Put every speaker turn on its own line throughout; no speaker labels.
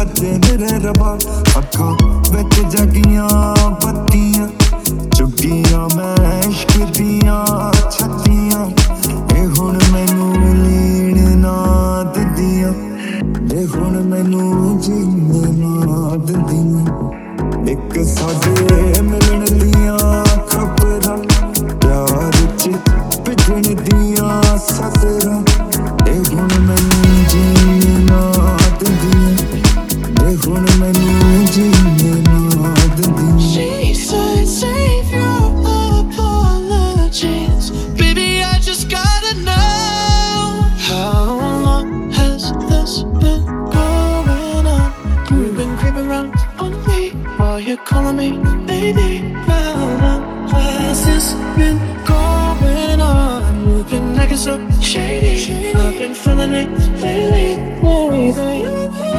बजे मेरे रबा अखा बिच जगियां बत्तियां चुगियां मैं इश्क दियां छत्तियां ए हुण मैनू लीण ना दिंदियां ए हुण मैनू जीने ना दिंदियां इक साडे मिलन दियां खबरां प्यार च भिजण दियां सतरां ए हुण मैनू जीने ना दिंदियां ए हुण मैनू जीने ना दिंदियां।
She said save your apologies, baby I just gotta know, how long has this been going on? You've been creeping around on me while you're calling me baby. How has this been going on? You've been acting so shady, I've been feeling it lately, baby.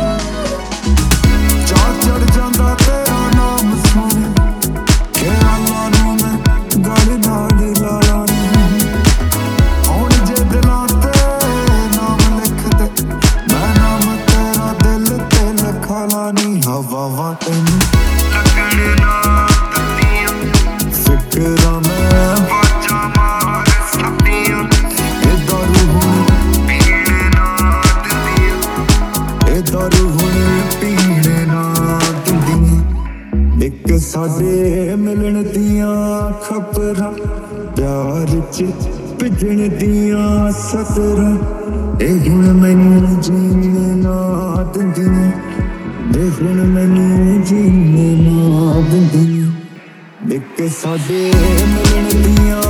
चार चढ़ जांदा तेरा नाम सुन के अल्लाह नू मैं गल नाल ला लानी हुण जे दिलां ते नाम लिख दे मैं नाम तेरा दिल ते लिखा लानी हवावां तैनू लगण ना दिंदियां फिकरां मैं बाजां मार सकदियां ए दारू हुण पीण ना दिंदियां ए दारू हुण पीण ना दिंदियां इक साडे मिलन दियां खबरां प्यार च भिजण दियां सतरां ए हुण मैनू जीने ना दिंदियां ए हुण मैनू जीने ना दिंदियां इक साडे मिलन दियां